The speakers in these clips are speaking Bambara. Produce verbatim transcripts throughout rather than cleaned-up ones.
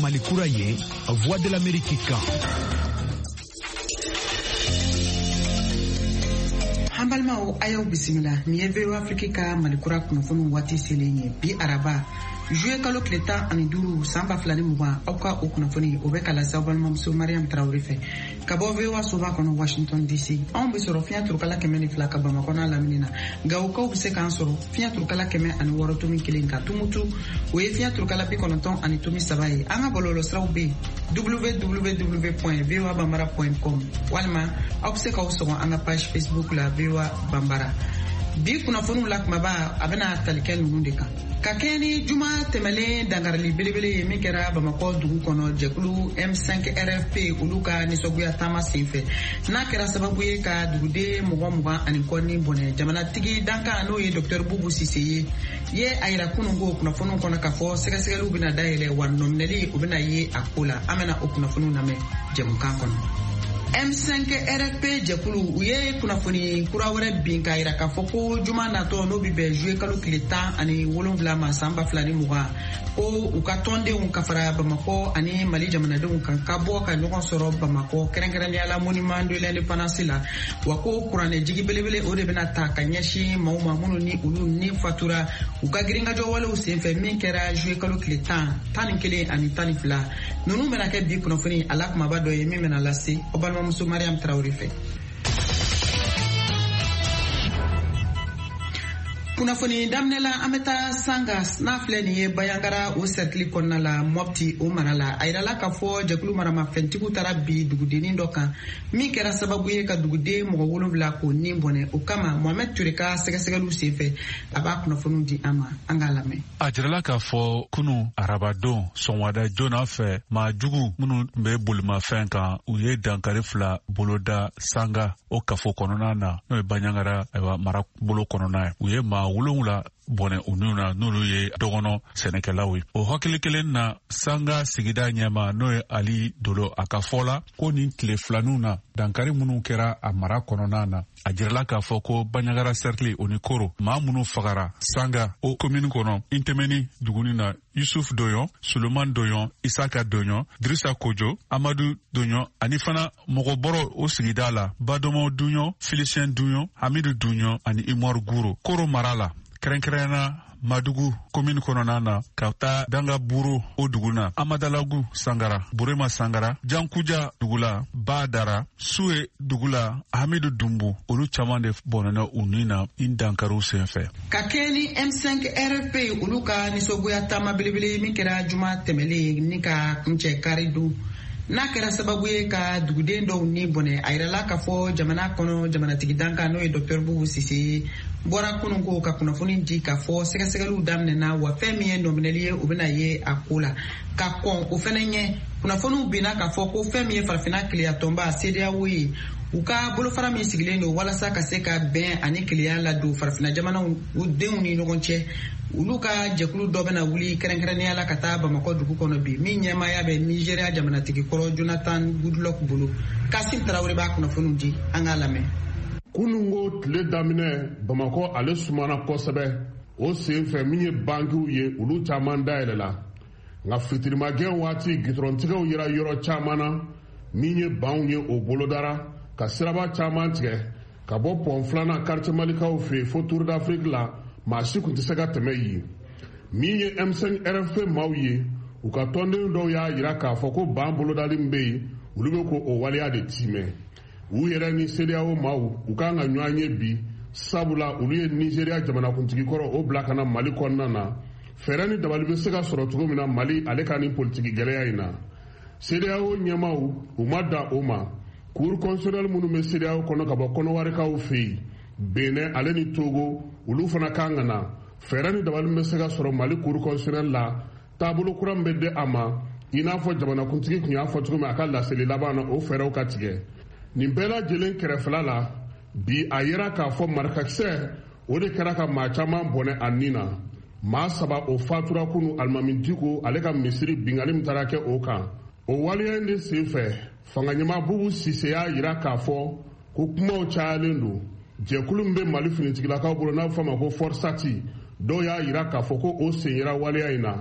Malikura ye, Voix de l'Amérique kan. Hambalmao ayaw bisimila ni V O A Afrique ka Malikura kunnafoni waati selen ye bi araba juillet kalo tile tan ani duuru san ba fila ni mugan aw ka o kunnafoni o bɛ kala saw balimamuso Mariam Traoré fɛ ka bɔ V O A soba kɔnɔ Washington D C anw bɛ sɔrɔ fiɲɛ turukala kɛmɛ ni fila ka Bamakɔ n'a lamini na nka o kaw bɛ se k'an sɔrɔ fiɲɛ turukala kɛmɛ ani wɔɔrɔ tomi kelen ka Tumutu o ye fiɲɛ turukala bi kɔnɔntɔn ani tomi saba ye an ka bɔlɔlɔsiraw bɛ yen w w w point v o a bambara point com walima aw bɛ se k'aw sɔgɔ an ka page Facebook la V O A Bambara. Bi kunnafoniw la kumaba a bɛna tali kɛ ninnu de kan ka kɛ ni juma tɛmɛlen dangarili belebele ye min kɛra Bamakɔ dugu kɔnɔ jɛkulu M cinq R F P olu ka nisɔngoya taama senfɛ n'a kɛra sababu ye ka duguden mɔgɔ mugan ani kɔ ni bɔnɛ jamanatigi dankan n'o ye Dr Bubu Sise ye ye a yira kunun ko kunnafoniw kɔnɔ k'a fɔ sɛgɛsɛgɛliw bɛna dayɛlɛ wa nɔminɛli o bɛna ye a ko la an bɛna o kunnafoniw lamɛn jɛmukan kɔnɔ. M cinq R F P jɛkulu u ye kunnafoni kura wɛrɛ bin k'a yira k'a fɔ ko juma natɔ n'o bɛ bɛn juillet kalo tile tan ani wolonwula ma san ba fila ni mugan ko u ka tɔndenw ka fara Bamakɔ ani Mali jamanadenw kan ka bɔ ka ɲɔgɔn sɔrɔ Bamakɔ kɛrɛnkɛrɛnnenya la monument de l'indépendance la wa ko kuranɛ jigi belebele o de bɛna ta ka ɲɛsin maaw ma minnu ni olu ni fatura u ka girinkajɔ walew senfɛ min kɛra juillet kalo tile tan tan ni kelen ani tan ni fila ninnu bɛna kɛ bi kunnafoni a la kumaba dɔ ye min bɛna lase o balimamuso Mariam Traoré fɛ. Kunnafoni daminɛ la an bɛ taa Sangas n'a filɛ nin ye Bayangara o cercle kɔnɔna la Mopti o mara la a yirala k'a fɔ jɛkulu maramafɛntigiw taara bi dugudennin dɔ kan min kɛra sababu ye ka duguden mɔgɔ wolonwula k'o ni bɔnɛ o kama Mohamed Ture ka sɛgɛsɛgɛliw senfɛ a b'a kunnafoniw di an ma an k'a lamɛn. A jirala k'a fɔ kunu arabadon sɔnwada joona fɛ maa jugu minnu bɛ bolimafɛn kan u ye dankari fila boloda Sanga o kafo kɔnɔna na n'o ye Bayangara mara bolo kɔnɔna ye u ye maa wolonwula bɔnɛ u niw na n'olu ye dɔgɔnɔ sɛnɛkɛlaw ye o hakili kelen na Sanga sigida ɲɛma n'o ye Ali Dolo a ka fɔ la ko nin tile filaninw na dankari minnu kɛra a mara kɔnɔna na a jirala k'a fɔ ko Banɲagara cercle o ni Koro maa minnu fagara Sanga o commune kɔnɔ Intemeni duguni na Yusuf Doyon, Suleman Doyon, Isaka Doyon, Drissa Kojo, Amadou Doyon ani fana mɔgɔbɔrɔ o sigida la Badomo Doyon, Félicien Doyon, Hamidou Doyon ani Imor Guro Koro mara la kɛrɛnkɛrɛnna Madugu commune kɔnɔna na ka taa Danga Buru o dugu na Amadalagu Sangara Burema Sangara Jankuja dugu la Badara Sue dugu la Hamidu Dumbu olu caman de bɔnɛna u ni na in dankariw senfɛ ka kɛ ni M cinq R F P olu ka nisɔngoya taama belebele min kɛra juma tɛmɛlen ni ka kuncɛ kari du n'a kɛra sababu ye ka duguden dɔw ni bɔnɛ a yirala k'a fɔ jamana kɔnɔ jamanatigi dankan n'o ye Dr Bubu Sise bɔra kunun ko ka kunnafoni di k'a fɔ sɛgɛsɛgɛliw daminɛna wa fɛn min ye nɔminɛli ye o bɛna ye a ko la ka kɔn o fɛnɛ ɲɛ kunnafoniw binna k'a fɔ ko fɛn min ye farafina keleya tɔnba C D A O ye u ka bolofara min sigilen don walasa ka se ka bɛn ani keleya ladon farafina jamanaw u denw ni ɲɔgɔn cɛ olu ka jɛkulu dɔ bɛna wuli kɛrɛnkɛrɛnnenya la ka taa Bamakɔ dugu kɔnɔ bi min ɲɛmaya bɛ Nigeria jamanatigi kɔrɔ Jonathan Goodluck bolo Kasim Tarawele b'a kunnafoniw di an k'a lamɛn. Kunungo tile daminɛ Bamakɔ ale sumana kosɛbɛ o senfɛ min ye bankiw ye olu caman dayɛlɛ la nka fitirimagɛn waati gitɔrɔntigɛw yera yɔrɔ caman na min ye banw ye o bolodara ka siraba caman tigɛ ka bɔ pɔn filanan quartier malikaw fɛ fo Tour d'Afrique la maa si kun tɛ se ka tɛmɛ yen min ye M cinq R F P maaw ye u ka tɔnden dɔw y'a yira k'a fɔ ko ban bolodali min bɛ yen olu bɛ ko o waleya de tiimɛ u yɛrɛ ni C D A O maaw u kan ka ɲɔgɔn ye bi sabula olu ye Nigeria jamanakuntigi kɔrɔ o bila ka na Mali kɔnɔna na fɛɛrɛ ni dabali bɛ se ka sɔrɔ cogo min na Mali ale ka nin politiki gɛlɛya in na C D A O ɲɛmaaw u ma dan o ma cour constitutionnelle minnu bɛ C D A O kɔnɔ ka bɔ kɔnɔwarikaw fɛ yen Benin ale ni Togo olu fana kan ka na fɛɛrɛ ni dabali bɛ se ka sɔrɔ Mali cour constitutionnelle la taabolo kura min bɛ di a ma i n'a fɔ jamanakuntigi tun y'a fɔ cogo min a ka laseli laban na o fɛɛrɛw ka tigɛ nin bɛɛ lajɛlen kɛrɛfɛla la bi a yera k'a fɔ marikakisɛ o de kɛra ka maa caman bɔnɛ a nin na maa saba o fatura kunu alimami Diko ale ka misiri bingali min taara kɛ o kan o waleya in de senfɛ fanganyama Bubu Sise y'a yira k'a fɔ ko kumaw cayalen don jɛkulu min bɛ Mali finitigilakaw bolo n'a bɛ fɔ a ma ko Forsati dɔw y'a yira k'a fɔ ko o sen yera waleya in na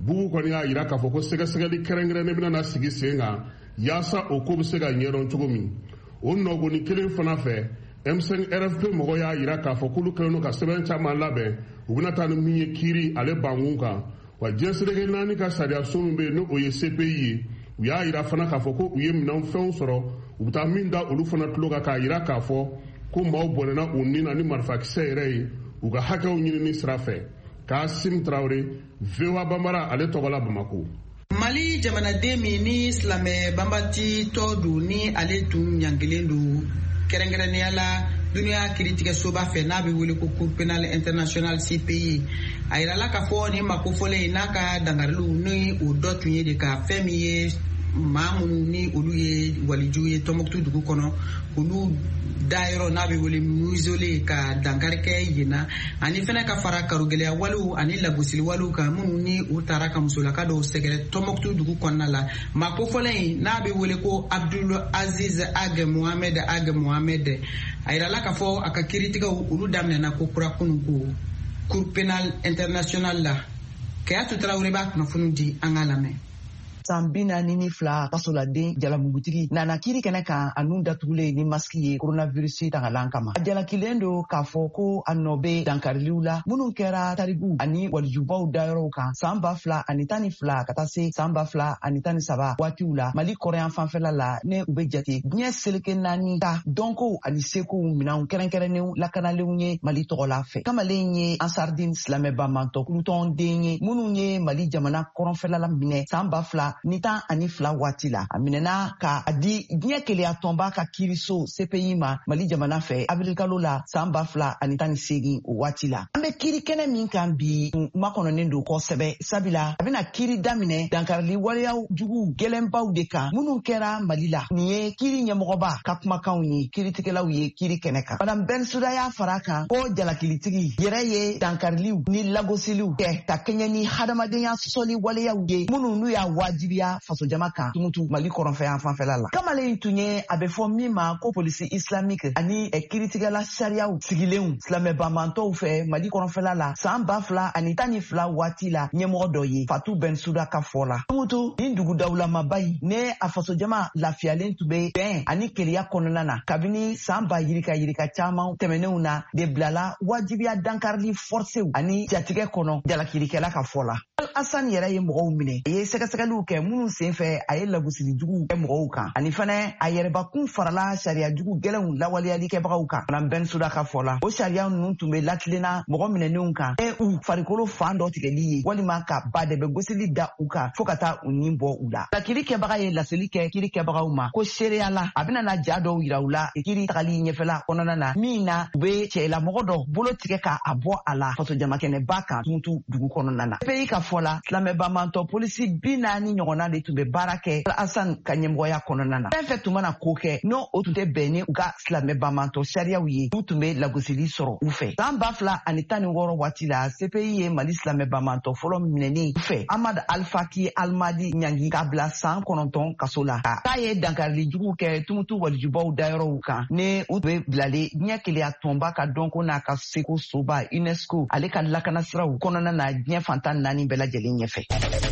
bugu kɔni y'a yira k'a fɔ ko sɛgɛsɛgɛli kɛrɛnkɛrɛnnen bɛna na sigi sen kan yaasa o ko bɛ se ka ɲɛdɔn cogo min. O nɔgɔni kelen fana fɛ M cinq R F P mɔgɔ y'a yira k'a fɔ k'olu kɛlen don ka sɛbɛn caman labɛn u bɛna taa ni min ye kiiri ale bankun kan. Wa diɲɛseleke naani ka sariyaso min bɛ yen n'o ye C P I ye u y'a yira fana k'a fɔ ko u ye minɛn fɛnw sɔrɔ u bɛ taa min da olu fana tulo kan k'a yira k'a fɔ ko maaw bɔnɛna u nin na ni marifakisɛ yɛrɛ ye u ka hakɛw ɲinini sira fɛ. Kasim Traoré, V O A Bambara ale tɔgɔ la Bamako. Mali jamanaden min ni silamɛ banbati tɔ don ni ale tun ɲangelen don kɛrɛnkɛrɛnnenya la duniya kiiritigɛsoba fɛ n'a bɛ wele ko Cour pénale internationale C P I a yirala k'a fɔ nin makofɔlen n'a ka dangariliw ni o dɔ tun ye de ka fɛn min ye maa minnu ni olu ye walijuw ye Tɔnbukutu dugu kɔnɔ olu dayɔrɔ n'a bɛ wele musole ka dankari kɛ yen na ani fɛnɛ ka fara karogɛlɛya walew ani lagosili walew kan minnu ni u taara ka musolaka dɔw sɛgɛrɛ Tɔnbukutu dugu kɔnɔna la makofɔlen n'a bɛ wele ko Abdul Aziz Ag Mohamed Ag Mohamed a yirala k'a fɔ a ka kiiritigɛw olu daminɛna ko kura kunun ko Cour pénale internationale la Kayatu Traoré b'a kunnafoni di an ka lamɛn. san bi naani ni fila kasoladen jalamugutigi nana kiiri kɛnɛ kan a nun datugulen ni masiki ye coronavirus tangalan kama. A jalakilen do k'a fɔ ko a nɔ bɛ dankariliw la minnu kɛra tariku ani walijubaw dayɔrɔw kan san ba fila ani tan ni fila ka taa se san ba fila ani tan ni saba waatiw la Mali kɔrɔyan fanfɛla la ne u bɛ jate diɲɛ seleke naani ta dɔnkow ani sekow minɛnw kɛrɛnkɛrɛnnenw lakanalenw ye Mali tɔgɔ la fɛ. Kamalen ye Ansardine silamɛ bamantɔ kulutɔn den ye minnu ye Mali jamana kɔrɔnfɛla la minɛ san ba fila ni tan ani fila waati la a minɛna ka a di diɲɛ keleya tɔnba ka kiiriso C P I ma Mali jamana fɛ avril kalo la san ba fila ani tan ni segin o waati la. An bɛ kiiri kɛnɛ min kan bi makɔnɔnen don kosɛbɛ sabula a bɛna kiiri daminɛ dankarili waleyaw jugu gɛlɛnbaw de kan minnu kɛra Mali la. Nin ye kiiri ɲɛmɔgɔba ka kumakanw ye kiiritigɛlaw ye kiiri kɛnɛ kan. Madame Bensouda y'a fara kan ko jalakilitigi yɛrɛ ye dankariliw ni lagosiliw kɛ ka kɛɲɛ ni hadamadenya sɔsɔli waleyaw ye minnu n'u y'a wajibi faso jama kan tumutu Mali kɔrɔnfɛyan fanfɛla la. Kamalen tun ye a bɛ fɔ min ma ko polisi islamique ani kiiritigɛla sariyaw sigilenw silamɛ banbantɔw fɛ Mali kɔrɔnfɛla la san ba fila ani tan ni fila waati la ɲɛmɔgɔ dɔ ye Fatu Bensouda ka fɔ la. Tumutu nin dugudawulamaba yi ne a faso jama lafiyalen tun bɛ bɛn ani keleya kɔnɔna na kabini san ba yirika yirika caman tɛmɛnenw na de bilala wajibiya dankarili forcew ani jatigɛ kɔnɔ jalakirikɛla ka fɔ la. Al-Hassan yɛrɛ ye mɔgɔw minɛ a ye sɛgɛsɛgɛliw kɛ minnu senfɛ a ye lagosili jugu kɛ mɔgɔw kan ani fana a yɛrɛbakun farala sariya jugu gɛlɛnw lawaleyali kɛbagaw kan. Madame Bensouda ka fɔ la o sariya ninnu tun bɛ latilenna mɔgɔ minɛnenw kan e u farikolo fan dɔ tigɛli ye walima ka ba dɛbɛ gosili da u kan fo ka taa u nin bɔ u la. Kiiri kɛbaga ye laseli kɛ kiiri kɛbagaw ma ko seereya la a bɛna na ja dɔw yira u la kiiri tagali ɲɛfɛla kɔnɔna na min na u bɛ cɛlamɔgɔ dɔ bolo tigɛ k'a bɔ a la faso jamakɛnɛba kan tumutu dugu kɔnɔna na. C P I ka fɔ la silamɛ banbantɔ polisi bi naani ɲɔgɔnna de tun bɛ baara kɛ Al-Hassan ka ɲɛmɔgɔya kɔnɔna na. Fɛn fɛn tun mana ko kɛ n'o o tun tɛ bɛn ni u ka silamɛ banbantɔ sariyaw ye u tun bɛ lagosili sɔrɔ u fɛ. San ba fila ani tan ni wɔɔrɔ waati la C P I ye Mali silamɛ banbantɔ fɔlɔ minɛni u fɛ Amadu Alfaki Alimadi Ɲangi k'a bila san kɔnɔntɔn kaso la. K'a ye dankarili jugu kɛ tumutu walijubaw dayɔrɔw kan ne u tun bɛ bilalen diɲɛ keleya tɔnba ka dɔnko n'a ka seko soba UNESCO ale ka lakanasiraw kɔnɔna na diɲɛ fantan naani bɛɛ lajɛlen ɲɛfɛ.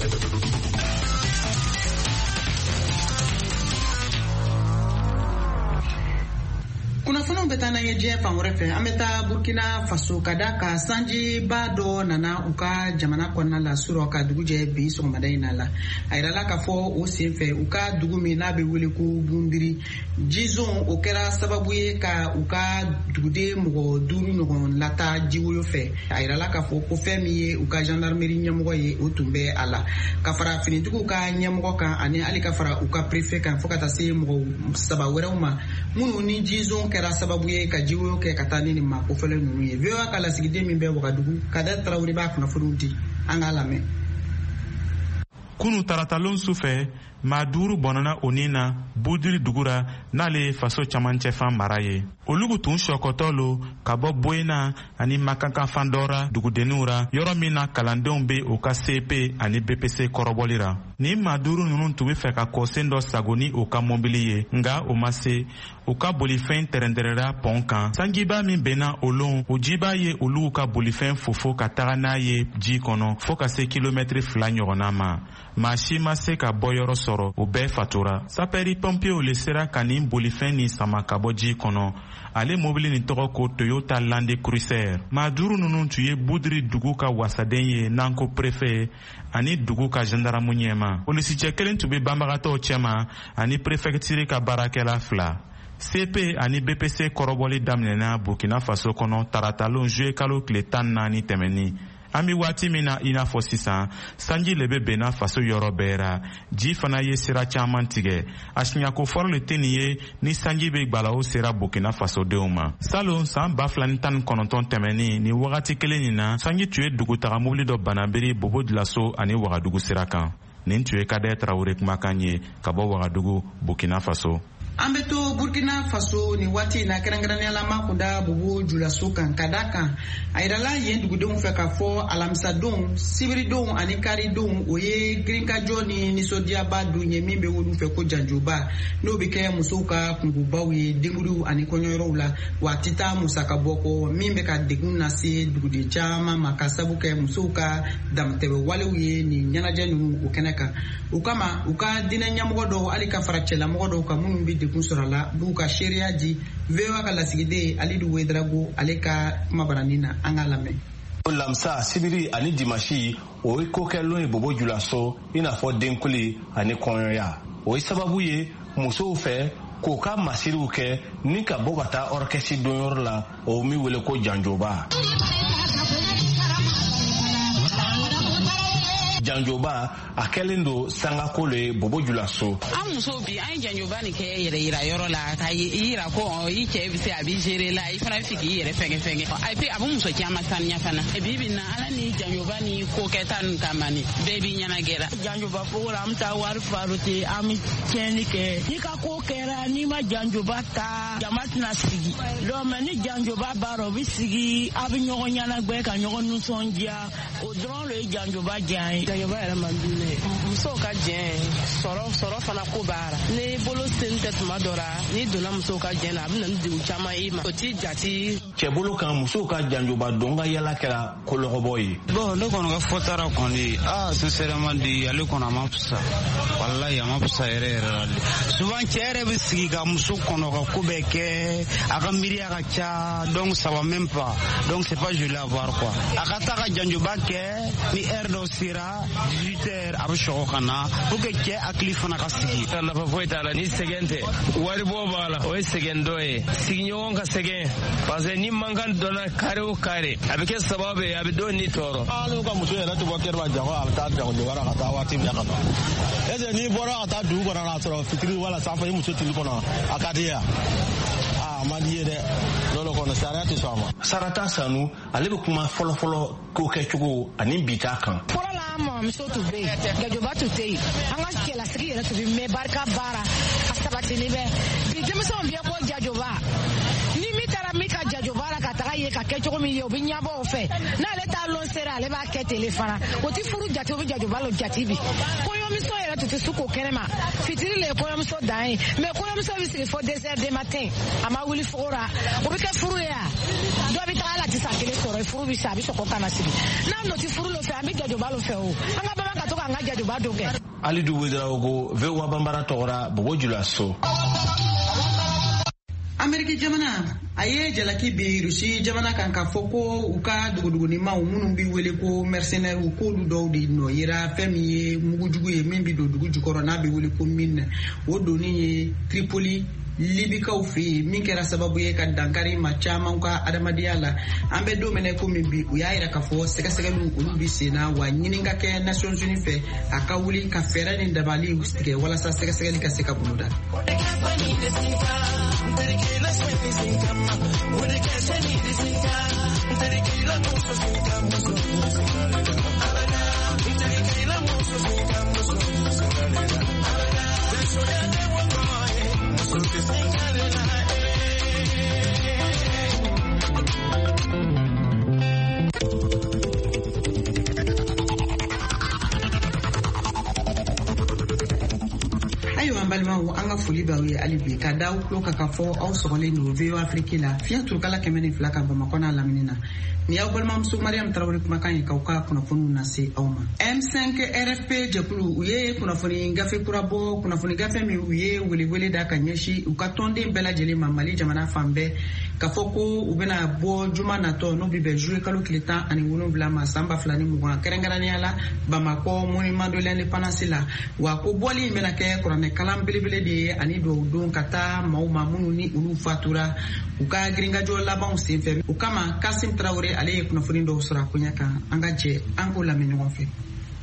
Kunnafoniw bɛ taa n'an ye diɲɛ fan wɛrɛ fɛ an bɛ taa Burkina Faso ka da ka sanjiba dɔ nana u ka jamana kɔnɔna la surɔ ka dugu jɛ bi sɔgɔmada in na la a yirala k'a fɔ o senfɛ u ka dugu min n'a bɛ wele ko Bundiri jizon o kɛra sababu ye ka u ka duguden mɔgɔ duuru ɲɔgɔn lata jiwoyo fɛ a yirala k'a fɔ ko fɛn min ye u ka gendarmerie ɲɛmɔgɔ ye o tun bɛ a la ka fara finitigiw ka ɲɛmɔgɔ kan ani hali ka fara u ka préfet kan fo ka taa se mɔgɔ saba wɛrɛw ma minnu ni jizon kɛra sababu ye ka jiwoyo kɛ ka taa ni nin makofɔlen ninnu ye. V O A ka lasigiden min bɛ Wagadugu Kader Traoré b'a kunnafoniw di an k'a lamɛn. Kunu taratalon su fɛ maa duuru bɔnana o ni na budiri dugura n'ale ye faso camancɛfan mara ye. Olugu tun sɔkɔtɔ lo ka bɔ Boyena ani Makankanfan dɔra dugudenninw ra yɔrɔ min na kalandenw be o ka C P ani B P C kɔrɔbɔli ra. Ni maa duuru ninnu tun be fɛ ka kɔsen dɔ sago ni o ka mɔbili ye, nga o ma se. U ka bolifɛn tɛrɛntɛrɛra pɔn kan. Sanjiba min benna o lon, o jiba ye olu ka bolifɛn fofo ka taga n'a ye ji kɔnɔ fɔɔ ka se kilomɛtiri fila ɲɔgɔnna ma. Maa si ma se ka bɔ yɔrɔ sɔrɔ, o bɛɛ fatura. Sapɛri pɔnpiyew le sera ka nin bolifɛn nin sama ka bɔ ji kɔnɔ. Ale mobili nin tɔgɔ ko Toyota Land Cruiser. Maa duuru ninnu tun ye Budiri dugu ka wasaden ye n'an ko préfet ani dugu ka gendarme ɲɛma. Polisicɛ kelen tun be banbagatɔw cɛma ani préfecture ka baarakɛla fila. C P ani B P C kɔrɔbɔli daminɛna Burkina Faso kɔnɔ taratalon juillet kalo tile tan naani tɛmɛni. An bi waati min na i n'a fɔ sisan, sanji le be benna faso yɔrɔ bɛɛ ra. Ji fana ye sira caaman tigɛ. A siɲako fɔlɔ le tɛ nin ye ni sanji be gwalaw sera Burkina Faso denw ma. Salon san ba fila ni tan ni kɔnɔntɔn tɛmɛni ni wagati kelen nin na, sanji tun ye dugutaga mobili dɔ banabiri Bobo Dioulasso ani Wagadugu sira kan. Nin tun ye Kadɛ Tarawele kumakan ye ka bɔ Wagadugu, Burkina Faso. An bɛ to Burkina Faso ni waati na kɛrɛnkɛrɛnnenya ma kunda Bobo Dioulasso kan ka da kan a yirala yen dugudenw fɛ k'a fɔ alamisadon sibiridenw ani karidenw o ye girinkajɔ ni nisɔndiyaba dun ye min bɛ olu fɛ ko janjoba n'o bɛ kɛ musow ka kungobaw ye denkuriw ani kɔɲɔyɔrɔw la wa a tɛ taa musaka bɔ kɔ min bɛ ka degun lase duguden caman ma ka sabu kɛ musow ka damatɛmɛ walew ye nin ɲɛnajɛ ninnu o kɛnɛ kan o kama u ka diinɛ ɲɛmɔgɔ dɔw hali ka fara cɛlamɔgɔ dɔw kan minnu bɛ degun sɔrɔ la b'u ka seereya di V O A ka lasigiden Alidu Wedrago ale ka kumabarani na an ka lamɛn. Lamsa sibiri ani dimanche o ye ko kɛlen ye Bobo Dioulasso i n'a fɔ denkuli ani kɔɲɔya. O ye sababu ye musow fɛ k'u ka masiriw kɛ ni ka bɔ ka taa orchestre donyɔrɔ la o min wele ko janjoba. Janjoba a kɛlen don sangako le ye Bobo Dioulasso. An muso bi an ye janjoba nin kɛ yɛrɛ yira yɔrɔ la ka yira ko i cɛ bɛ se a bɛ gérer la i fana bɛ se k'i yɛrɛ fɛngɛ fɛngɛ et puis a bɛ muso caman saniya fana bi bi na ala ni janjoba ni ko kɛta nin kama ni bɛɛ b'i ɲɛnagɛra. Janjoba fo la an bɛ taa wari faro ten an bɛ tiɲɛni kɛ n'i ka ko kɛra n'i ma janjoba ta jama tɛna sigi donc mais ni janjoba b'a o bɛ sigi a bɛ ɲɔgɔn ɲɛnagɛ ka ɲɔgɔn nisɔndiya o dɔrɔn le ye janjoba diya ye. Janjoba yɛrɛ man di ne ye musow ka jɛn sɔrɔ sɔrɔ fana ko b'a la ni bolo sen tɛ tuma dɔ la ni donna musow ka jɛn na a bɛ na ni degun caman i ma o t'i jate. Cɛ bolo kan musow ka janjoba don ka yala kɛra kolɔgɔbɔ ye. Bon ne kɔni ka fɔtara kɔni ah sincèrement di ale kɔni a ma fisa walayi a ma fisa yɛrɛ yɛrɛ la souvent cɛ yɛrɛ bɛ sigi ka muso kɔnɔ ka ko bɛɛ kɛ a ka miiriya ka ca donc ça va même pas donc c'est pas joli à voir quoi a ka taa ka janjoba kɛ ni heure dɔ sera dix-huit heures a bɛ sɔgɔ ka na pour que cɛ hakili fana ka sigi. nafa foyi t'a la ni sɛgɛn tɛ wari bɔ b'a la o ye sɛgɛn dɔ ye sigiɲɔgɔn ka sɛgɛn parce que ni mankan donna kare o kare a bɛ kɛ sababu ye a bɛ dɔw ni tɔɔrɔ. n'u ka muso yɛrɛ tɛ bɔ kɛnɛma jango a bɛ taa jango ka taa waati min na ka ban est ce que n'i bɔra ka taa dugu kɔnɔ k'a sɔrɔ fitiri wala sanfɛ i muso tili kɔnɔ a ka di yan a man di ye dɛ n'olu kɔnɔ sariya tɛ sɔn a ma. Sarata Sanu ale bɛ kuma fɔlɔfɔlɔ ko kɛcogo ani bi ta kan. fɔlɔ la an mɔmuso tun bɛ yen janjoba tun tɛ yen an ka cɛlasigi yɛrɛ tun bɛ yen mɛ barika baara a sabatili bɛ bi denmisɛnw bɛ ko janjoba ni min taara min ka janjoba la ka taga ye ka kɛ cogo min ye o bɛ ɲɛbɔ o fɛ n'ale t'a lɔn sera ale b'a kɛ tele fana o tɛ furu jate o bɛ janjoba lɔ jate bi kɔɲɔmuso yɛrɛ tun tɛ su k'o kɛnɛ ma fitiri le ye kɔɲɔmuso dan ye mɛ kɔɲɔmuso bɛ sigi fo deux heures du matin a ma wuli fogo la o bɛ kɛ furu ye a dɔ bɛ taga la tɛ san kelen sɔrɔ furu bɛ sa a bɛ sɔgɔ ka na sigi n'an nɔ tɛ furu lɔ fɛ an bɛ janjoba lɔ fɛ o an ka bama ka to k'an ka janjoba don kɛ. Alidu Wedrago V O A banbara tɔgɔra Bobo Dioulasso. Ameriki jamana a ye jalaki bi Rusi jamana kan ka fɔ ko u ka dugudugunimaw minnu bi wele ko mercenaires k'olu dɔw de nɔ yera fɛn min ye mugujugu ye min bi don dugu jukɔrɔ n'a bɛ wele ko mine o donni ye Tripoli libikaw fɛ yen min kɛra sababu ye ka dankari ma caman ka adamadenya la an bɛ don min ko min bi u y'a yira k'a fɔ sɛgɛsɛgɛliw olu bi sen na wa ɲini ka kɛ Nations Unies fɛ a ka wuli ka fɛɛrɛ ni dabali tigɛ walasa sɛgɛsɛgɛli ka se ka boloda. balimaw an ka foli b'aw ye hali bi ka da aw tulo ka ka fɔ aw sɔgɔlen don V O A Afrique la fiɲɛ turukala kɛmɛ ni fila ka Bamakɔ n'a lamini na ni y'aw balimamuso Mariam Tarawele kumakan ye k'aw ka kunnafoniw lase aw ma. M cinq R F P jɛkulu u ye kunnafoni gafe kura bɔ kunnafoni gafe min u ye welewele da ka ɲɛsin u ka tɔnden bɛɛ lajɛlen ma Mali jamana fan bɛɛ k'a fɔ ko u bɛna bɔ juma natɔ n'o bɛ bɛn juillet kalo tile tan ani wolonwula ma san ba fila ni mugan kɛrɛnkɛrɛnnenya la Bamakɔ monument de l'indépendance la wa ko bɔli in bɛna kɛ kuranɛ kalan belebele de ye ani dɔw don ka taa maaw ma minnu ni olu fatura u ka girinkajɔ labanw senfɛ o kama Kasim Tarawele ale ye kunnafoni dɔw sɔrɔ a koɲɛ kan an ka jɛ an k'o lamɛn ɲɔgɔn fɛ.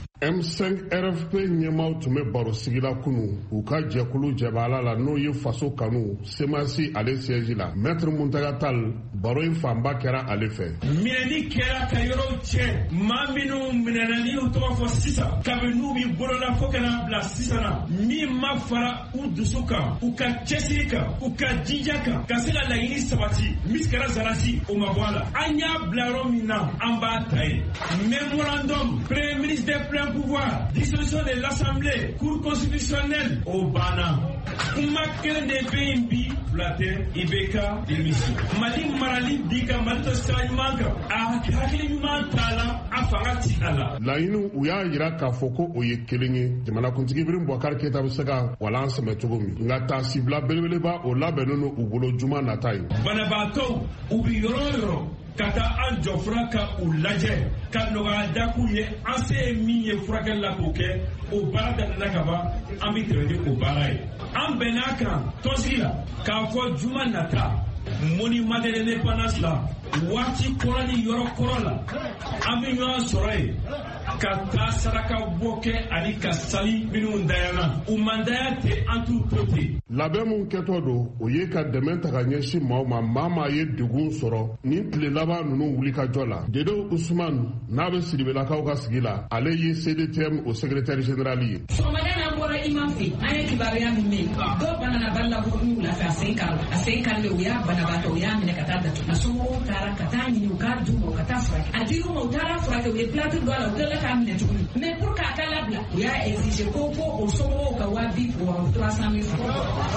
M cinq R F P ɲɛmaw tun bɛ baro sigila kunu u ka jɛkulu jɛbaala la n'o ye faso kanu semasi ale siège la maître Muntaga Tall baro in fanba kɛra ale fɛ. minɛni kɛra ka yɔrɔw cɛ maa minnu minɛna ni y'u tɔgɔ fɔ sisan kabini n'u b'i bolola fo ka n'a bila sisan na min ma fara u dusu kan u ka cɛsiri kan u ka jija kan ka se ka laɲini sabati misikɛra zarasi o ma bɔ a la an y'a bila yɔrɔ min na an b'a ta ye mémorandum premier ministre des pleins pouvoir, dissolution de l'Assemblée, Cour constitutionnelle, au Bana. Kuma kelen de bɛ yen bi fila tɛ I B K démission. Mali marali bi ka Mali to sira ɲuman kan a hakili ɲuman t'a la a fanga ti a la. Laɲiniw u y'a jira k'a fɔ ko o ye kelen ye jamanakuntigi Ibrahim Boubacar Keita bɛ se ka walan sɛmɛ cogo min nka taasibila belebeleba o labɛnnen don u bolo juma nata ye. Banabaatɔw u bɛ yɔrɔ o yɔrɔ ka taa an jɔ fura ka u lajɛ ka nɔgɔya da k'u ye an se ye min ye furakɛli la k'o kɛ o baara daminɛna ka ban an bɛ tɛmɛ ni o baara ye an bɛnn'a kan tɔnsigi la k'a fɔ juma nata monument de l'indépendance la waati kɔrɔ ni yɔrɔ kɔrɔ la an bɛ ɲɔgɔn sɔrɔ yen ka taa saraka bɔ kɛ ani ka sali minnu dayana u mandaya tɛ an t'u to ten. labɛn mun kɛtɔ don o ye ka dɛmɛ ta ka ɲɛsin maaw ma maa maa ye degun sɔrɔ ni tile laban ninnu wuli ka jɔ la Dedo Usman n'a bɛ Sidibelakaw ka sigi la ale ye C D T M o secrétaire général ye. sɔgɔmada n'a bɔra imam fɛ an ye kibaruya min mɛn dɔw banana bali la ko n'u wulafɛ a sen kari a sen karilen u y'a banabaatɔ u y'a minɛ ka taa datugu a somɔgɔw taara ka taa ɲini u k'a d'u ma u ka taa furakɛ a dir'u ma u taara furakɛ u ye plate don a la u tilala k'a minɛ tuguni mais pour k'a k'a labila u y'a exige ko ko o somɔgɔw ka waa bi wɔɔrɔ trois cent mille francs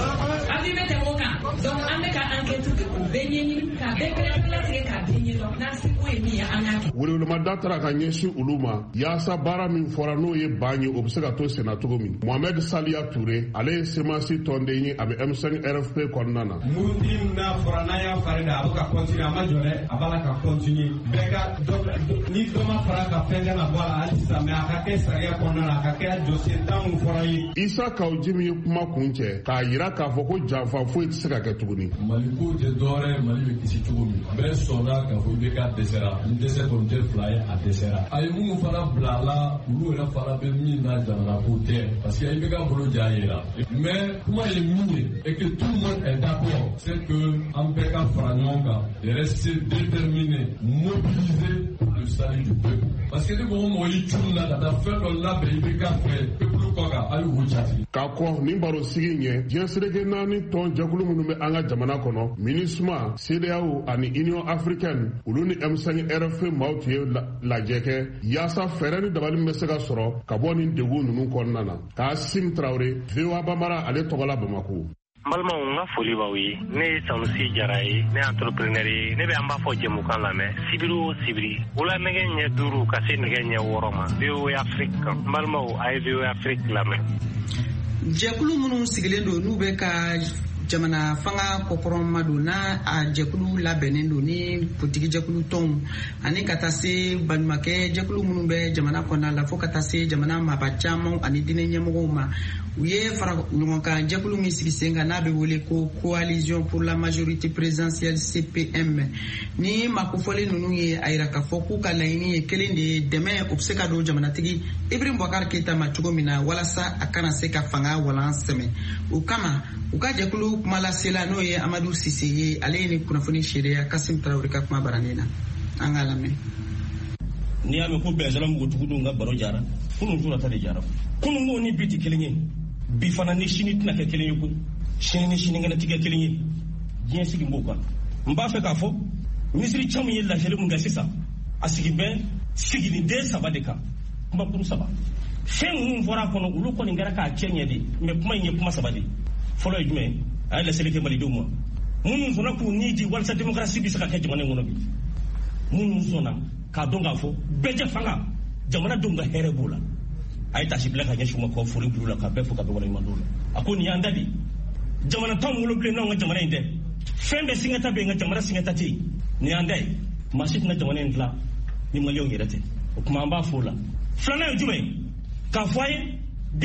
a bi bɛ tɛmɛ o kan donc an bɛ ka enquête kɛ o bɛɛ ɲɛɲini k'a bɛɛ pɛrɛn-pɛrɛn k'a bɛɛ ɲɛdɔn n'a se ko ye min ye an y'a kɛ. Welewelemada taara ka ɲɛsin olu ma yaasa baara min fɔra n'o ye ban ye o bɛ se ka to senna cogo min Mohamed Saliya Touré ale ye semasi tɔnden ye a bɛ M cinq R F P kɔnɔna na. murutigi n'a fɔra n'a y'a fari da a bɛ ka continuer a ma jɔ dɛ a b'a la ka continuer bɛɛ ka ni dɔ ma fara ka fɛn kɛ ka bɔ a la hali sisan mais a ka kɛ sariya kɔnɔna na a ka kɛ jɔsen tan mun fɔra ye. Isa Kawujimi ye kuma kun cɛ k'a jira k'a fɔ ko janfa foyi tɛ se ka kɛ tuguni. Mali ko tɛ dɔwɛrɛ Mali bɛ kisi cogo min bɛɛ sɔnna k'a fɔ I B K dɛsɛra ni dɛsɛ kɔni tɛ fila ye a dɛsɛra a ye minnu fana bila a la olu yɛrɛ fana bɛ min na jamana ko tɛ parce que I B K bolo ja yera mais kuma ye min ye et que tout le monde est d'accord c'est que an bɛɛ ka fara ɲɔgɔn kan et rester déterminé mobilisé pour le salut du peuple parce que ni mɔgɔ mɔgɔ y'i cun na ka taa fɛn dɔ labɛn I B K fɛ peuple kɔ kan a y'o jati. K'a kɔ nin baro sigi ɲɛ diɲɛ seleke naani tɔn jɛkulu minnu bɛ an ka jamana kɔnɔ MINUSMA C D A O ani Union africaine olu ni M cinq R F P maaw tun ye lajɛ kɛ yaasa fɛɛrɛ ni dabali bɛ se ka sɔrɔ ka bɔ nin degun ninnu kɔnɔna na Kasim Tarawele V O A Bamara ale tɔgɔ la Bamako. N balimaw n ka foli b'aw ye ne ye Sanusi Jara ye ne ye entrepreneur ye ne bɛ an b'a fɔ jɛmukan lamɛn sibiri o sibiri wula nɛgɛ ɲɛ duuru ka se nɛgɛ ɲɛ wɔɔrɔ ma V O A Afrique kan n balimaw a ye V O A Afrique lamɛn. jɛkulu minnu sigilen don n'u bɛ ka jamana fanga kɔkɔrɔma don n'a a jɛkulu labɛnnen don ni politiki jɛkulu tɔnw ani ka taa se baɲumankɛ jɛkulu minnu bɛ jamana kɔnɔna la fo ka taa se jamana maaba caman ani diinɛ ɲɛmɔgɔw ma u ye fara ɲɔgɔn kan jɛkulu min sigi sen kan n'a bɛ wele ko coalition pour la majorité présidentielle C P M ni makofɔlen ninnu ye a jira k'a fɔ k'u ka laɲini ye kelen de ye dɛmɛ o bɛ se ka don jamanatigi Ibrahim Boubacar Keita ma cogo min na walasa a kana se ka fanga walan sɛmɛ o kama u ka jɛkulu kuma lasela n'o ye Amadu Sise ye ale ye ni kunnafoni seereya Kasim Tarawele ka kuma baranin na an k'a lamɛn. ni ame ko benjalam go tugu nga baro jara kunu jura ta de jara kunu ngo ni biti kelinye bi fana ni shini tina ke kelinye ku shini ni shini ngana tige kelinye bien sigi mboka mba fe ka fo misri chamu yella jele mun ga sisa asigi ben sigi ni de sabadeka kuma kuru saba fen mun fora kono ulu ko ni ngara ka chenye di me kuma nye kuma sabadi folo jume ay la seleke mali do mo mun zona ku ni di walsa demokrasi bi saka ke jamane ngono bi mun zona ka donga fo beje fanga jamana donga here bula ay tashi blaka nya shuma ko furi bula ka be fo ka be wala mandula akoni yanda di jamana tan mulo ble no nga jamana inde fembe singata be nga jamana singata ti ni andai masit na jamana ndla ni maliyo ngirate kuma amba fola flana jume ka foye bi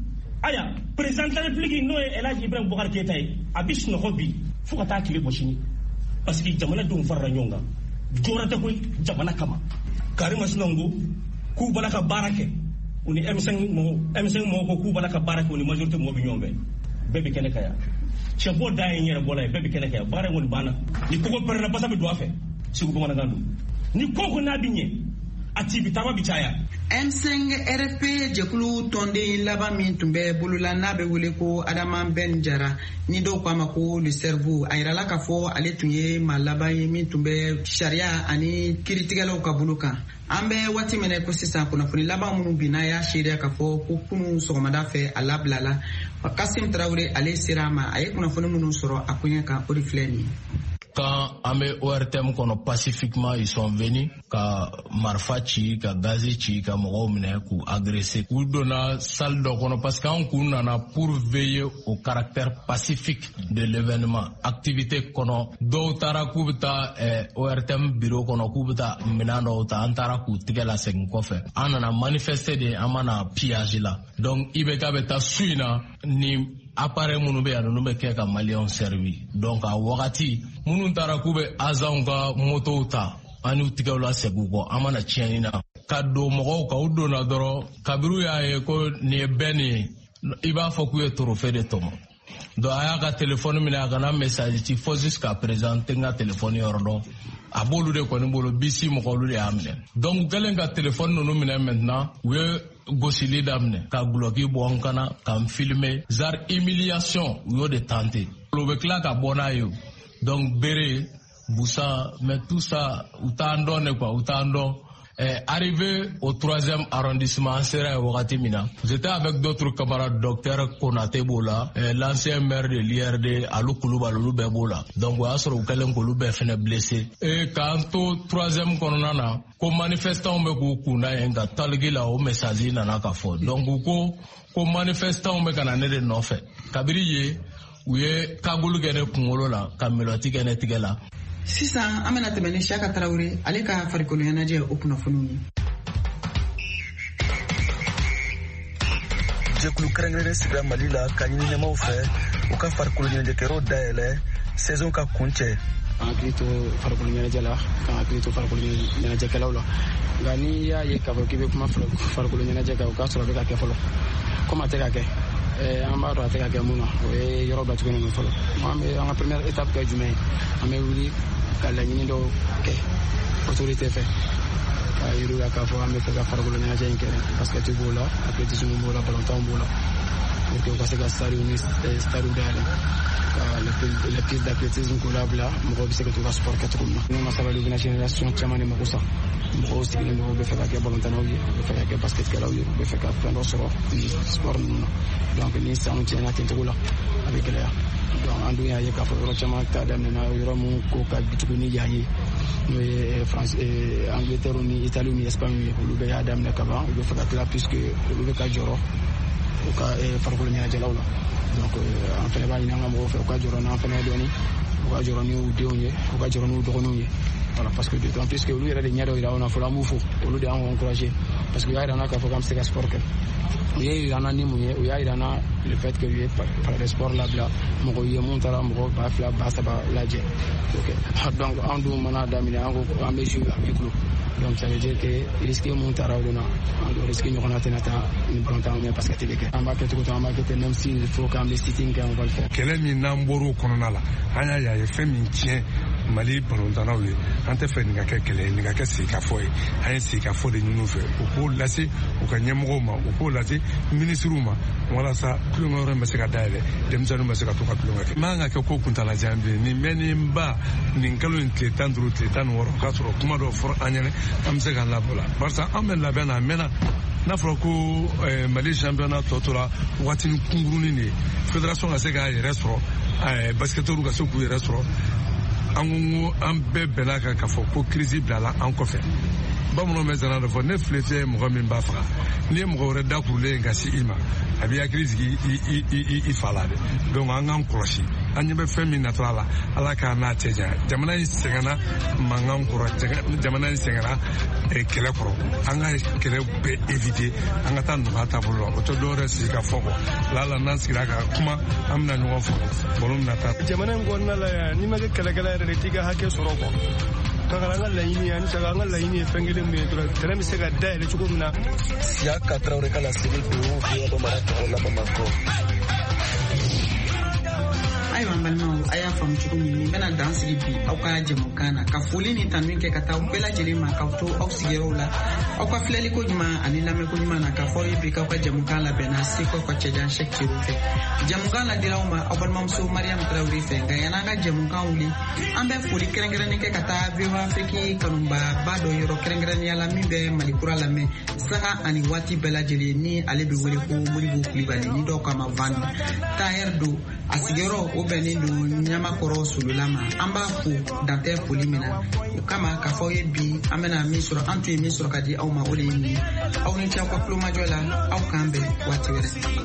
aya president de la république no ela Ibrahim Boubacar Keita abis no hobi fuka ta kile boshini parce que jamana dum farra nyonga jorata koy jamana kama karima sinongo ku balaka barake uni M cinq mo M cinq mo ko ku balaka barake uni majorité mo bi nyombe bebe kene kaya chefo dai nyere bolay bebe kene kaya bare woni bana ni ko ko perna basa be do afa sigu ko mana gandu ni ko ko na binye ati bitama bichaya M cinq R F P jekulu tonde laba min tumbe bulula na be wele ko Adama Ben Jara ni do ko amako le cerveau ayira la ka fo ale tunye malaba min tumbe sharia ani kiritigalo ka buluka ambe wati mene ko sisa kuna funi laba munu binaya sharia ka fo ko kunu so mada fe alablala Kassim Traoré ale sirama ay kuna funi munu soro akunya ka orifleni. Quand Amé O R T M kono pacifiquement ils sont venus ka marfachi ka gazichi ka mogomne ku agresser ku dona salle de kono parce qu'on kunana pour veiller au caractère pacifique de l'événement activité kono do tara kubta eh, O R T M bureau kono kubta minano ta antara ku tigela sen kofe anana manifester de amana pillage là donc ibeka beta suina ni appareil munu be anu be ke ka malien servi donc a wakati munu tara kube azan ka moto ta anu tigawla segugo amana chianina kado mogo ka udo na doro kabiru ya e ko ni beni iba foku e trophée de tomo do aya ka téléphone mina kana message ti faut jusqu'à présenter nga téléphone yordo abolu de ko ni bolo bisi mo ko lu de amne donc galen ka téléphone no mina maintenant we gosili damne ka bloquer bon kana kam filmer zar humiliation yo de tenter lo be kla ka bonayo donc béré boussa mais tout ça utando ne quoi utando eh, arrivé au troisième arrondissement Sera Wakati Mina, j'étais avec d'autres camarades docteurs Konate Bola, eh, l'ancien maire de l'I R D Alou Koulouba Loulou Bola. Donc on a sur lequel Koulouba fait blessé. Et quant au troisième kononana, comme manifestant me koukuna enga talgi la o message nana kafo. Donc ko ko manifestant me kanane de nofe. Kabiriye ouye kagulu gene kungolo la kameloti gene tigela. Sisan amena tɛmɛ ni Shaka Traoré ale ka farikolo ɲɛnajɛ o kunnafoniw ye. Jɛkulu kɛrɛnkɛrɛnnen sigira Mali la ka ɲini ɲɛmaw fɛ u ka farikolo ɲɛnajɛkɛyɔrɔ dayɛlɛ saison ka kun cɛ. An hakili to farikolo ɲɛnajɛ la k'an hakili to farikolo ɲɛnajɛkɛlaw la nka n'i y'a ye k'a fɔ k'i bɛ kuma farikolo ɲɛnajɛ kan o k'a sɔrɔ a bɛ ka kɛ fɔlɔ komi a tɛ ka kɛ an b'a dɔn a tɛ ka kɛ mun na o ye yɔrɔ bila tuguni fɔlɔ an bɛ an ka première étape kɛ jumɛn ye an bɛ wuli ka laɲini dɔw kɛ autorité fɛ k'a yir'u la k'a fɔ an bɛ fɛ ka farikolo ɲɛnajɛ in kɛ basket b'o la athlétisme b'o la ballon b'o la pour que u ka se ka stade ni stade dayɛlɛ ka les pistes d'athlétisme k'o labila mɔgɔw bɛ se ka t'u ka sport kɛ cogo min na n'o ma sabali u bɛna génération caman de mago sa mɔgɔw sigilen don u bɛ fɛ ka kɛ balontannaw ye u bɛ fɛ ka kɛ basketkɛlaw ye u bɛ fɛ ka fɛn dɔ sɔrɔ sport ninnu na donc ni sanw tiɲɛna ten cogo la a bɛ gɛlɛya donc an dun y'a ye k'a fɔ yɔrɔ caman ta daminɛna yɔrɔ mun ko ka bitugu ni yan ye n'o ye France Angleterre ni Italie ni Espagne ye olu bɛɛ y'a daminɛ ka ban u bɛ fɛ ka tila puisque olu bɛ ka jɔrɔ u ka farikolo ɲɛnajɛlaw la donc an fɛnɛ b'a ɲini an ka mɔgɔw fɛ u ka jɔrɔ n'an fɛnɛ ye dɔɔni u ka jɔrɔ n'u denw ye u ka jɔrɔ n'u dɔgɔninw ye voilà parce que d'autant plus que olu yɛrɛ de ɲɛ dɔ yira anw na fɔlɔ an b'u fo olu de y'anw encouragé parce que u y'a yira an na k'a fɔ k'an bɛ se ka sport kɛ u ye yira an na ni mun ye u y'a yira an na le fait que u ye palais sport labila mɔgɔw ye mun taara mɔgɔ ba fila ba saba lajɛ ok donc an dun mana daminɛ an ko an bɛ jouer à huis clos donc ça veut dire que risque mun taara olu na an dun risque ɲɔgɔnna tɛna taa ni balontan mais parce que tɛ bɛ kɛ an b'a kɛ cogo to an b'a kɛ ten même s'il faut qu'an bɛ sitting kɛ on va le faire. Kɛlɛ min n'an bɔr'o kɔnɔna la an y'a ye a ye fɛn min tiɲɛ Mali balontannaw ye an tɛ fɛ nin ka kɛ kɛlɛ ye nin ka kɛ sigikafɔ ye an ye sigikafɔ de ɲini u fɛ u k'o lase u ka ɲɛmɔgɔw ma u k'o lase minisiriw ma walasa tulonkɛ yɔrɔ bɛ se ka dayɛlɛ denmisɛnninw bɛ se ka to ka tulonkɛ kɛ man ka kɛ ko kuntalajan bilen nin bɛ nin ba nin kalo in tile tan duuru tile tan ni wɔɔrɔ k'a sɔrɔ kuma dɔw fɔra an ɲɛnɛ an bɛ se ka labɔ la barisa an bɛ labɛn na a mɛnna n'a fɔra ko Mali championnat tɔ tora waatinin kunkurunin de ye fédération ka se k'a yɛrɛ sɔrɔ basketeurs ka se k'u yɛrɛ sɔrɔ an ko an bɛɛ bɛnna kan k'a fɔ ko crise bilala an kɔfɛ bamananw bɛ zana dɔ fɔ ne filɛ fiyɛ mɔgɔ min b'a faga n'i ye mɔgɔ wɛrɛ dakurulen ka se i ma a b'i hakili sigi i fa la dɛ donc an k'an kɔlɔsi an ɲɛ bɛ fɛn min natɔ a la ala k'a n'a cɛ janya jamana in sɛgɛnna mankan kɔrɔ jamana in sɛgɛnna kɛlɛ kɔrɔ an ka kɛlɛ bɛɛ éviter an ka taa nɔgɔya taabolo la o tɛ dɔwɛrɛ sigi ka fɔ kɔ lala n'an sigira ka kuma an bɛna ɲɔgɔn fɔ balo bɛna taa jamana in kɔnɔna la yan n'i ma kɛ kɛlɛkɛla yɛrɛ de t'i ka hakɛ sɔrɔ kɔ ka an ka laɲini ani saka an ka laɲini ye fɛn kelen min ye dɔrɔn tɛrɛn bɛ se ka dayɛlɛ cogo min na siya ka Traoré ka laseli don fiya dɔ mara tɔgɔ la Bamako. Ayiwa an balimaw a y'a faamu cogo min nin bɛna dan sigi bi aw ka jɛmukan na ka foli ni tanun kɛ ka taa bɛɛ lajɛlen ma k'aw to aw sigiyɔrɔw la aw ka filɛliko ɲuman ani lamɛnko ɲuman na k'a fɔ ye bi k'aw ka jɛmukan labɛnna seko ka cɛjan Cheick Thierno fɛ jɛmukan ladira aw ma aw balimamuso Mariam Traoré fɛ nka yan'an ka jɛmukan wuli an bɛ foli kɛrɛnkɛrɛnnen kɛ ka taa V O A Afrique kanubaba dɔ yɔrɔ kɛrɛnkɛrɛnnenya la min bɛ Malikura lamɛn saga ani waati bɛɛ lajɛlen ni ale bɛ wele ko Modibo Kulibali ni dɔw kama Van Taher do a sigiyɔrɔ o bɛnnen don Ɲamakɔrɔ Solola ma an b'a fo dantɛ foli min na o kama k'a fɔ ye bi an bɛna min sɔrɔ an tun ye min sɔrɔ ka di aw ma o de ye nin aw ni ce aw ka kulomajɔ la aw k'an bɛn waati wɛrɛ.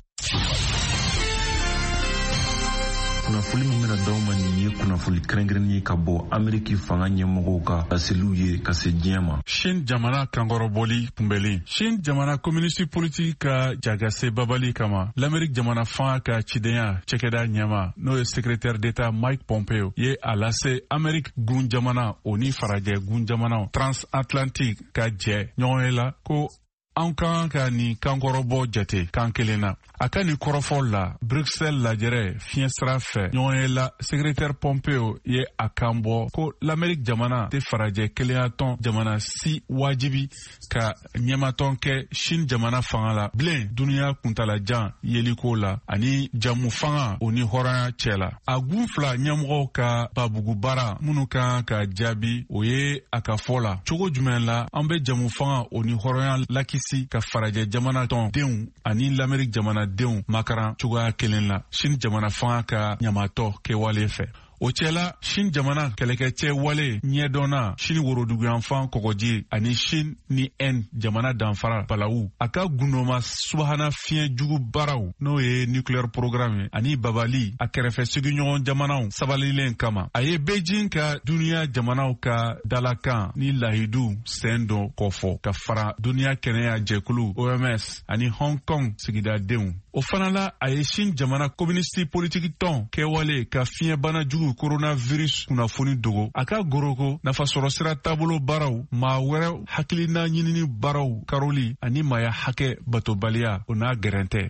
kunnafoni min bɛna d'aw ma nin ye kunnafoni kɛrɛnkɛrɛnnen ye ka bɔ Ameriki fanga ɲɛmɔgɔw ka laseliw ye ka se diɲɛ ma. Chine jamana kankɔrɔbɔli kunbɛli. Chine jamana communiste politique ka jagase babali kama l'Amérique jamana fanga ka cidenya cɛkɛda ɲɛma n'o ye secrétaire d'État Mike Pompeo ye a lase Amérique gun jamana o ni farajɛ gun jamanaw transatlantique ka jɛ ɲɔgɔn ye la ko an kan ka nin kankɔrɔbɔ jate kan kelen na a ka nin kɔrɔfɔ la Bruxelles lajɛrɛ fiɲɛ sira fɛ ɲɔgɔn ye la secrétaire Pompeo ye a kan bɔ ko l'Amérique jamana tɛ farajɛ kelenya jamana si wajibi ka ɲɛmatɔn kɛ Chine jamana fanga la bilen duniya kuntalajan yeliko la ani jamu fanga o ni hɔrɔnya cɛ la a gun fila ɲɛmɔgɔw ka babugu baara minnu kan ka jaabi o ye a ka fɔ la cogo jumɛn la an bɛ jamu fanga o ni hɔrɔnya lakisi ka farajɛ jamana tɔn denw ani l'Amérique jamana denw makaran cogoya kelen la Chine jamana fanga ka ɲamatɔ kɛwale fɛ o cɛla Chine jamana kɛlɛkɛcɛ wale ɲɛdɔnna Chine woroduguyanfan kɔgɔji ani Chine ni Inde jamana danfara balawu a ka gundoma subahana fiɲɛ jugu baaraw n'o ye nuclear programme ani babali a kɛrɛfɛ sigiɲɔgɔn jamanaw sabalilen kama a ye Beijing ka duniya jamanaw ka dalakan ni lahidu sen dɔ kɔfɔ ka fara duniya kɛnɛya jɛkulu O M S ani Hong Kong sigidadenw o fana la a ye Chine jamana communiste politique tɔn kɛwale ka fiɲɛbana jugu coronavirus kunnafoni dogo a ka goroko nafasɔrɔ sira taabolo baaraw maa wɛrɛ hakilina ɲinini baaraw karoli ani maya hakɛ batobaliya o n'a gɛrɛntɛ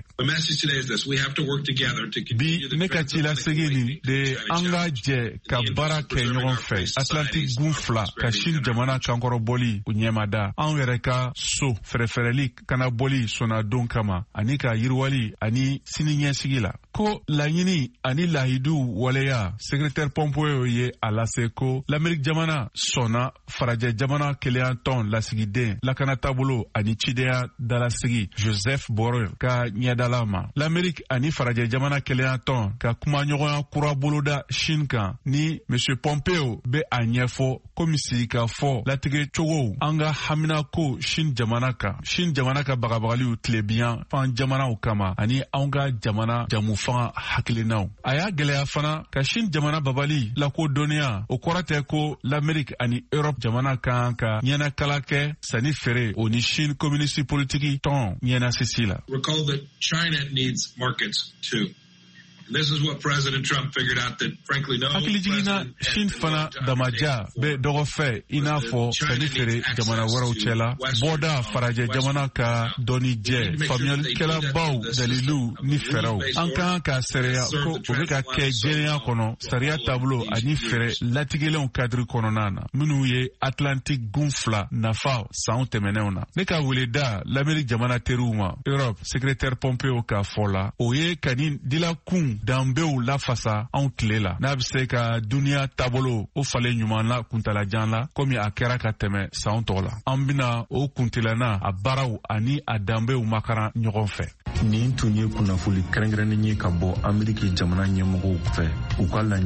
bi ne ka ci lasegi nin de an ka jɛ ka baara kɛ ɲɔgɔn fɛ Atlantique gun fila ka Chine jamana kankɔrɔbɔli o ɲɛmada an yɛrɛ ka so fɛrɛfɛrɛli kana bɔli sɔnna don kama ani ka yiriwali ani siniɲɛsigi la ko laɲini ani lahidu waleya secrétaire Pompeo ye a lase ko l'Amérique jamana sɔnna farajɛ jamana kelenya tɔn lasigiden lakana taabolo ani cidenya dalasigi Joseph Borrell ka ɲɛdala ma l'Amérique ani farajɛ jamana kelenya tɔn ka kumaɲɔgɔnya kura boloda Chine kan ni Monsieur Pompeo be a ɲɛfɔ komi sigi ka fɔ latigɛ cogow an ka hamina ko Chine jamana kan Chine jamana ka bagabagaliw tilebiyan fan jamanaw kama ani an ka jamana jamu fanga hakilinaw a y'a gɛlɛya fana ka Chine jamana babali lakodɔnniya o kɔrɔ tɛ ko l'Amérique ani Europe jamana kan ka ɲɛnakala kɛ sanni feere o ni Chine communiste politique tɔn ɲɛnasisi la. Recall that China needs markets too. This is what President Trump figured out that frankly no hakili jigina Shin fana damaja be dogo fe ina fo fenifere jamana waraw cela boda faraje jamana ka doni je famiyal kela baw dalilu ni feraw an kan ka sereya ko o be ka kɛ jɛnɛya kɔnɔ sariya tablo ani fɛrɛ latigɛlenw kadiri kɔnɔna na minnu ye Atlantique gun fila nafa san tɛmɛnenw na ne ka weleda l'Amérique jamana teriw ma Europe secrétaire Pompeo ka fɔ la o ye kani dila kun danbew lafasa anw tile la n'a bɛ se ka duniya taabolo o falen ɲuman la kuntalajan la komi a kɛra ka tɛmɛ san tɔgɔ la an bɛna o kuntilana a baaraw ani a danbew makaran ɲɔgɔn fɛ. Nin tun ye kunnafoli kɛrɛnkɛrɛnnen ye ka bɔ Ameriki jamana ɲɛmɔgɔw fɛ u ka